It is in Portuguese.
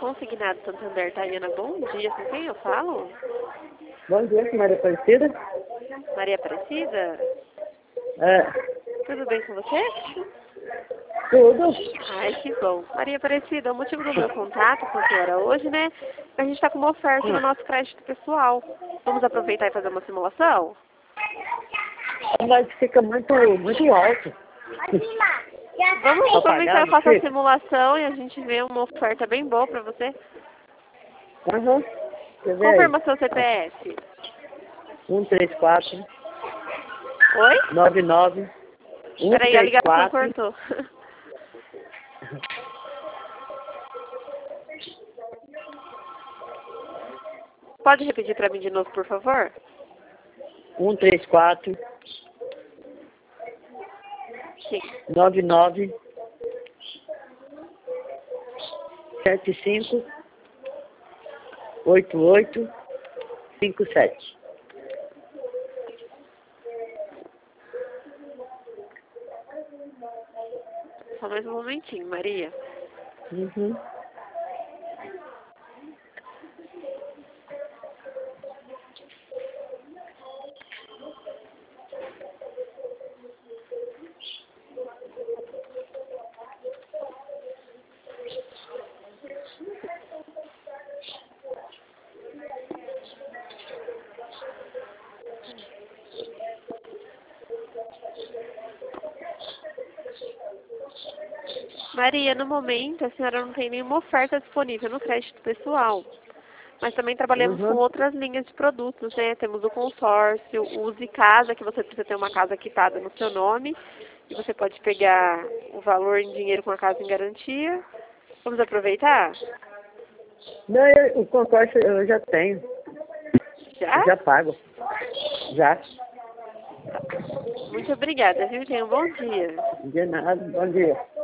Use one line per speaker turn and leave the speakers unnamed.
Consignado Santander, Tayana, bom dia. Com quem eu falo?
Bom dia, Maria Aparecida.
Maria Aparecida?
É,
Tudo bem com você?
tudo.
Ai, que bom. Maria Aparecida, o motivo do meu contato com a senhora hoje, né? A gente está com uma oferta no nosso crédito pessoal. Vamos aproveitar e fazer uma simulação?
Mas fica muito alto.
Vamos
Tá
aproveitar e
pagado,
fazer a
fica?
simulação e a gente vê uma oferta bem boa para você.
Aham. Quer ver aí?
Confirma seu CPF.
134
Oi?
99
Peraí, a ligação
134.
cortou. Pode repetir para mim de novo, por favor?
134
Sim.
99 75 88 57.
Só mais um momentinho, Maria.
Uhum.
Maria, no momento a senhora não tem nenhuma oferta disponível no crédito pessoal. Mas também trabalhamos com
Uhum.
outras linhas de produtos, né? Temos o consórcio, o Use Casa, que você precisa ter uma casa quitada no seu nome. E você pode pegar o valor em dinheiro com a casa em garantia. Vamos aproveitar?
Não, o consórcio eu já tenho.
Já?
Já pago. Já.
Muito obrigada, viu? Tenha um bom dia.
De nada. Bom dia.